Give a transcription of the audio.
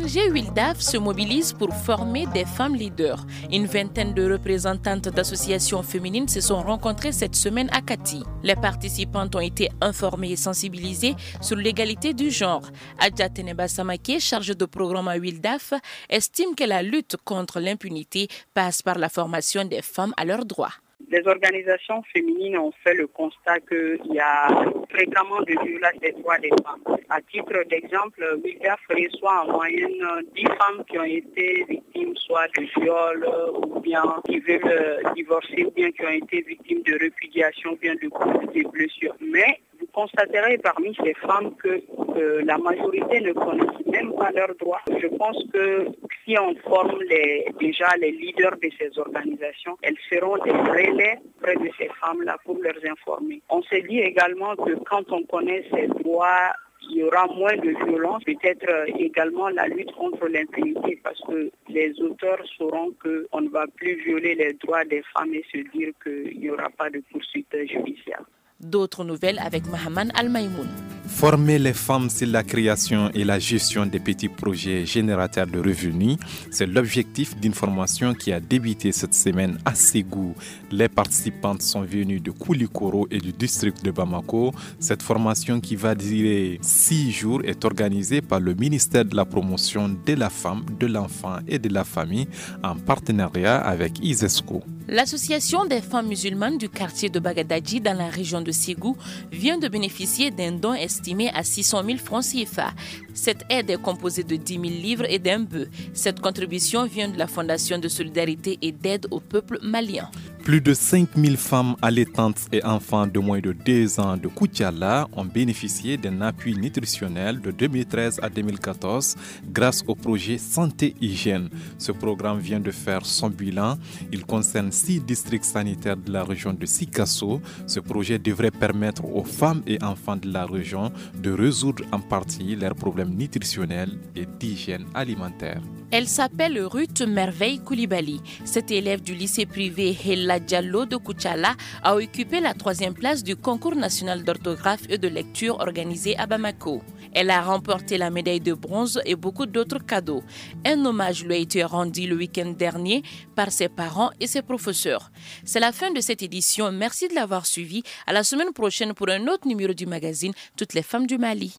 l'ONG WILDAF se mobilise pour former des femmes leaders. Une vingtaine de représentantes d'associations féminines se sont rencontrées cette semaine à Kati. Les participantes ont été informées et sensibilisées sur l'égalité du genre. Adja Teneba Samake, chargée de programme à WILDAF, estime que la lutte contre l'impunité passe par la formation des femmes à leurs droits. Les organisations féminines ont fait le constat qu'il y a fréquemment de violations des droits des femmes. À titre d'exemple, WILDAF reçoit en moyenne 10 femmes qui ont été victimes soit de viol ou bien qui veulent divorcer ou bien qui ont été victimes de répudiation ou bien de coups de blessures. Mais vous constaterez parmi ces femmes que la majorité ne connaissent même pas leurs droits. Je pense que si on forme déjà les leaders de ces organisations, elles seront des relais près de ces femmes-là pour leur informer. On se dit également que quand on connaît ces droits, il y aura moins de violence, peut-être également la lutte contre l'impunité parce que les auteurs sauront qu'on ne va plus violer les droits des femmes et se dire qu'il n'y aura pas de poursuite judiciaire. D'autres nouvelles avec Mahaman Al-Maïmoun. Former les femmes sur la création et la gestion des petits projets générateurs de revenus, c'est l'objectif d'une formation qui a débuté cette semaine à Ségou. Les participantes sont venues de Koulikoro et du district de Bamako. Cette formation qui va durer 6 jours est organisée par le ministère de la Promotion de la Femme, de l'Enfant et de la Famille en partenariat avec ISESCO. L'association des femmes musulmanes du quartier de Bagadadji dans la région de Ségou vient de bénéficier d'un don estimé à 600 000 francs CFA. Cette aide est composée de 10 000 livres et d'un bœuf. Cette contribution vient de la Fondation de solidarité et d'aide au peuple malien. Plus de 5 000 femmes allaitantes et enfants de moins de 2 ans de Koutiala ont bénéficié d'un appui nutritionnel de 2013 à 2014 grâce au projet Santé Hygiène. Ce programme vient de faire son bilan. Il concerne 6 districts sanitaires de la région de Sikasso. Ce projet devrait permettre aux femmes et enfants de la région de résoudre en partie leurs problèmes nutritionnels et d'hygiène alimentaire. Elle s'appelle Ruth Merveille Koulibaly. Cette élève du lycée privé Hella Diallo de Koutiala a occupé la 3e place du concours national d'orthographe et de lecture organisé à Bamako. Elle a remporté la médaille de bronze et beaucoup d'autres cadeaux. Un hommage lui a été rendu le week-end dernier par ses parents et ses professeurs. C'est la fin de cette édition. Merci de l'avoir suivi. À la semaine prochaine pour un autre numéro du magazine Toutes les femmes du Mali.